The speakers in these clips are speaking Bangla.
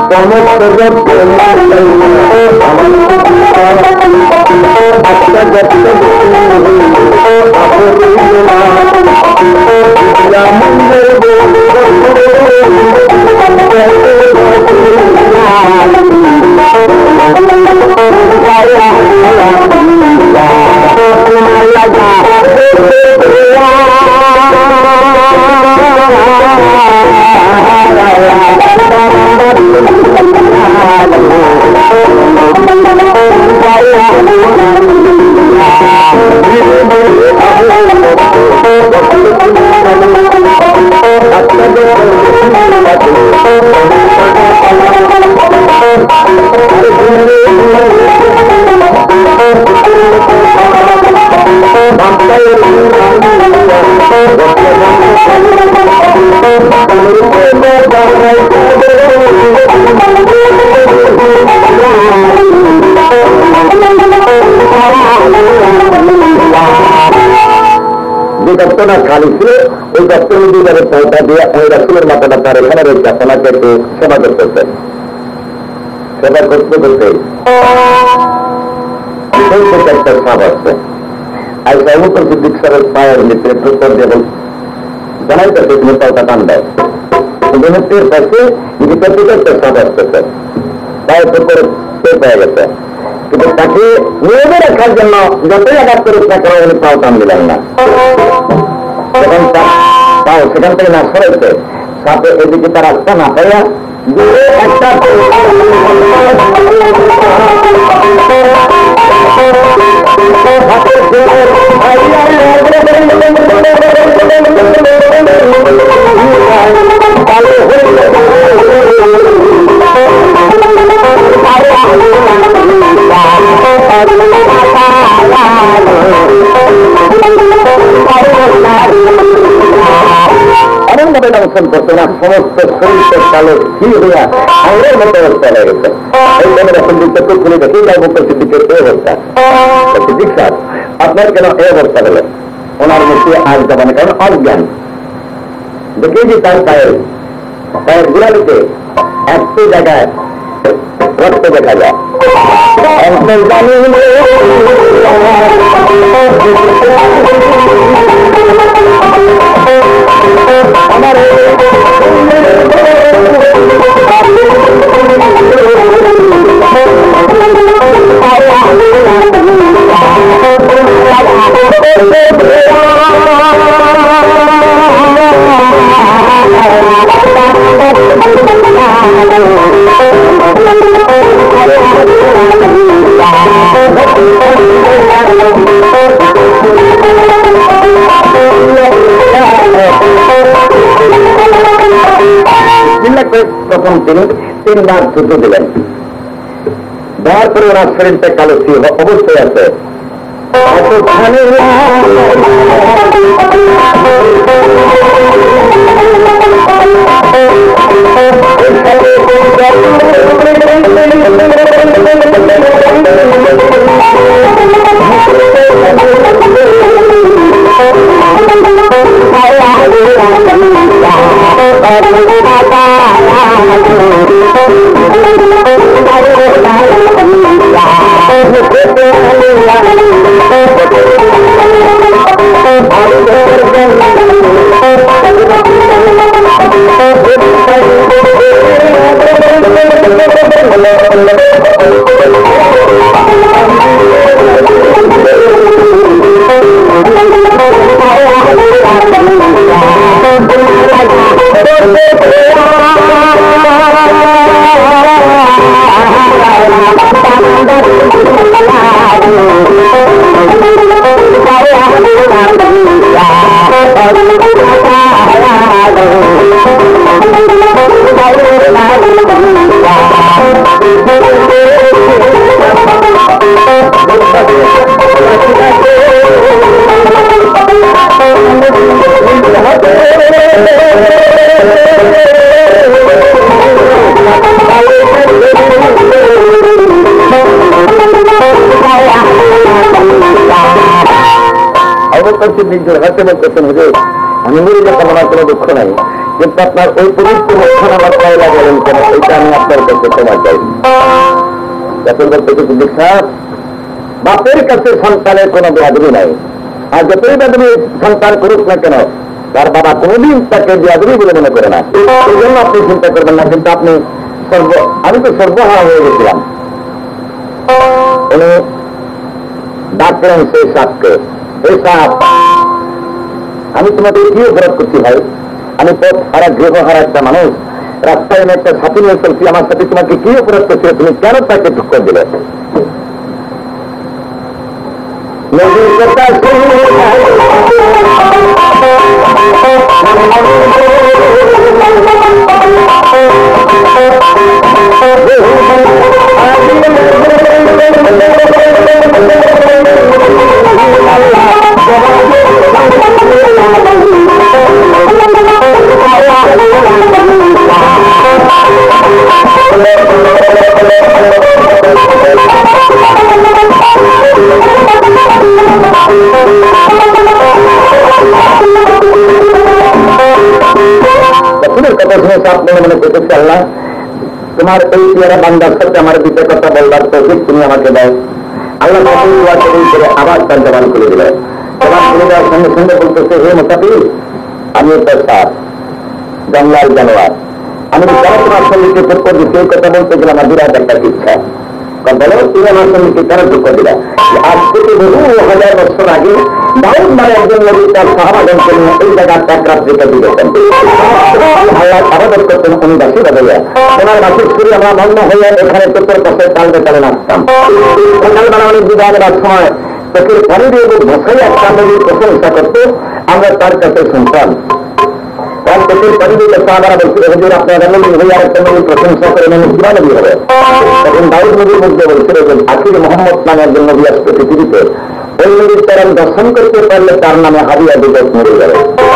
যে দপ্তরটা খালি ছিল ওই দপ্তরের দিকে পৌঁছা দিয়ে ওই রাসূলের মাথাটা তার এখানে রয়েছে, আপনাকে একটু সেবা করতেছেন। সেবা করতে করতে একটা সাপ আসছে, আর সর্বত্র সিদ্দিক সাহেবের পায়ের নিচে প্রস্তাব দিয়ে জানাইতেছে তুমি পাওটা টান দাও। মুহূর্তের পাশে ভিতর থেকে একটা সাপ আসতেছে, পায়ের করে পেয়ে গেছে, কিন্তু তাকে নিয়ে রাখার জন্য যতই আঘাত করে না করা উনি পাও টান দিলেন না। যখন পাও সেখান থেকে না সরেছে, সাপে এদিকে তার রাস্তা না পাইয়া একটা এমনভাবে দংশন করতে না সমস্ত শরীরের কালো স্থির হইয়া আঙুলের মতো অবস্থা হয়ে গেছে। এইখানে যখন চক্ষু খুলে দেখেই যাবো সিদ্দিকের এই অবস্থা। সিদ্দিক সাহেব আপনার কেন এই অবস্থা হলো? ওনার মুখে আজ যাবানে কারণ অজ্ঞান দেখেই যে তার পায়ের গুড়ালিতে একটি জায়গায় রক্ত দেখা যায়। আমার প্রথম তিনি 3 বার যুদ্ধ দিলেন, দেওয়ার পরে ওনার শরীরটা কালো অবস্থায় আছে। আমি মরিলে কামনার কোনো দুঃখ নাই, কিন্তু আপনার ওই পবিত্র মুখখান আমার পয়লা বলেন কেন, এটা আমি আপনার কাছে ক্ষমা চাই। সিদ্দিক সাহেব, বাপের কাছে সন্তানের কোনো বেয়াদবি নাই, আর যতই বেয়াদবি সন্তান করুক না কেন তার বাবা কোনোদিন তাকে বেয়াদবি বলে মনে করে না, এই জন্য আপনি চিন্তা করবেন না। কিন্তু আপনি আমি তো সর্বহারা হয়ে গেছিলাম। উনি ডাকলেন সেই সাপকে, এই সাপ আমি তোমাকে কি অপরাধ করছি ভাই, আমি পথ হারা গৃহ হারা একটা মানুষ, রাস্তায় আমি একটা সাথী নিয়ে চলছি, আমার সাথে তোমাকে কি অপরাধ করছে, তুমি কেন তাকে ঠুক্কর দিলে? মনে করতেছি আল্লাহ তোমার এই পেয়ারা বান্দার সাথে আমার দুটো কথা বলবার তৌফিক তুমি আমাকে দাও। আল্লাহ করে আবার তার জবান করে দিল। জবান করে দেওয়ার সঙ্গে সঙ্গে বলতেছে, হে মুসাফির, আমি একটা সাপ, জঙ্গলার জানোয়ার, আমি কেন তোমার সঙ্গে করতে দিচ্ছি এই কথা বলতে গেলে আমার বিরাট একটা ইচ্ছা। বলো তুমি আমার সঙ্গে কেন দুঃখ দিলা? আজ থেকে বহু হাজার বছর আগে দাউদ নামে একজন নবী তার সাহাবাগণকে নিয়ে এই জায়গার এক রাত্রিকে দিয়েছেন। আল্লাহ আবাদত করতেন উনি বাসী বাজাইয়া, ওনার বাসীর সুরে আমরা মগ্ন হইয়া এখানে চোখের পাশে তালবে তালে নাচতাম। সকালবেলা অনেক বিদায় দেওয়ার সময় চোখের পানি দিয়ে বসাই একটা নদীর প্রশংসা করতো, আমরা তার কাছে শুনতাম। তার চোখের পানি দিয়ে সাহাবারা বলছিল, হুজুর আপনারা নবী হইয়া একটা নদীর প্রশংসা করে মানে কিবা নদী হবে। তখন দাউদ নবীর মধ্যে বলছিল যে আখির মোহাম্মদ নামে একজন নবী আসছে পৃথিবীতে, ওই নদীর চরণ দর্শন করতে পারলে তার নামে হাদিয়া দিবস মরে যাবে।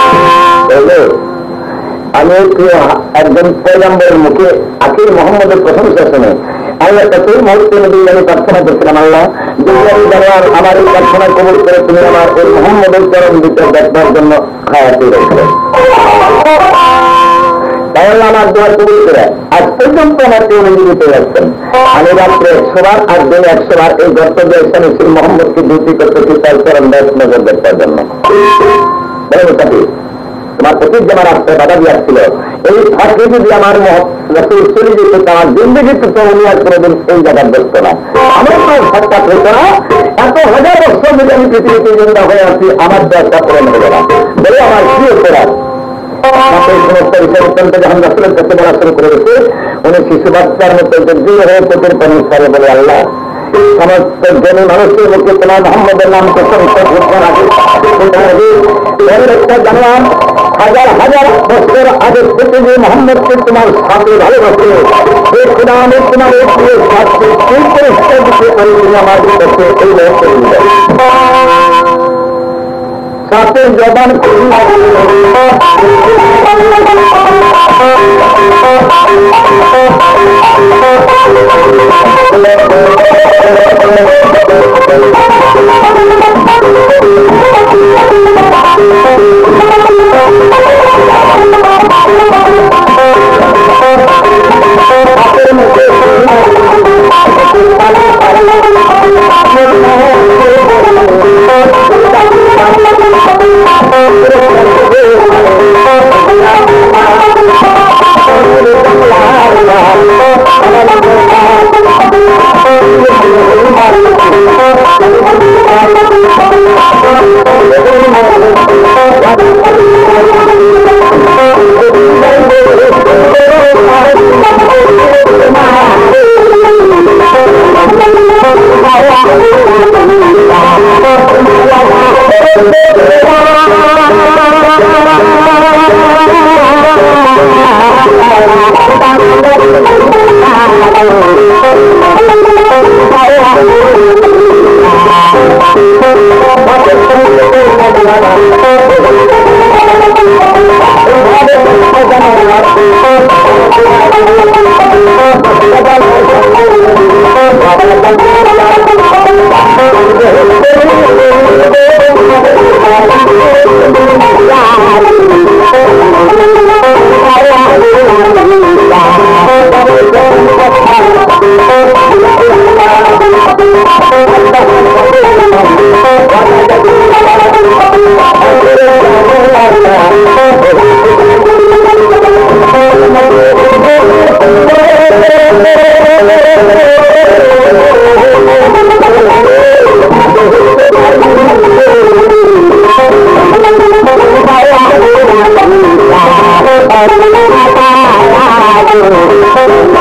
আমি একজন পয়গম্বরের মুখে আখির মোহাম্মদের প্রশংসা শুনে আমি একটা সেই মুহূর্তে নদী আমি প্রার্থনা করছিলাম, আল্লাহ যদি আমি জানার আমার এই প্রার্থনা কবুল করে তুমি আমার ওই মোহাম্মদের চরণ দিতে দেখবার জন্য খাওয়াতে রেখে তাহলে আমার দোয়ার কবুল করে আজ পর্যন্ত আমার কেউ নিযুক্ত যাচ্ছেন। আমি রাত্রে 100 বার আর দিন 100 বার এই গর্তব্য স্থানে শ্রী মোহাম্মদকে ডিউটি করতেছি তার চরণ নজর দেখবার জন্য। তোমার প্রতি যে আমার রাস্তায় বাধা দিয়ে আসছিল, এই ফাঁকে যদি আমার রাসূল চলে যেত তার জিন্দগিতে তো উনি আর কোনোদিন এই জায়গার ব্যস্ত না। আমার তো সাক্ষাৎ হইত না, এত হাজার বছর যদি আমি পৃথিবীতে জিন্দা হয়ে আছি আমার তো একটা পূরণ হবে না বলে আমার কি অপরাধ। সমস্ত বিষয় অত্যন্ত যখন রাসূলের কাছে বলা শুরু করে গেছে, উনি শিশু বাচ্চার মতো দৃঢ় হয়ে চোখের পানি ছাড়ে বলে, আল্লাহ সমস্ত জ্ঞানী মানুষের মুখে তোমার মোহাম্মদের নাম প্রশংসা ঘোষণা একটা জানলাম, হাজার হাজার বছর আগে থেকে যে মোহাম্মদকে তোমার সাথে ভালোবাসে এই খুদামের তোমার এই প্রিয় সাথে সেই পরিষ্কার দিকে আমি তুমি আমার কাছে এই ব্যবস্থা সাথে জবান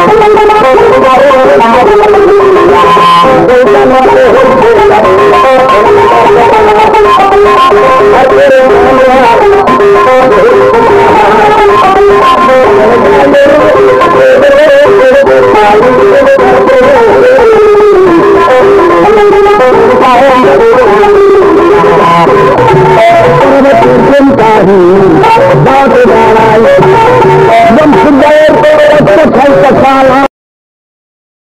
Thank you.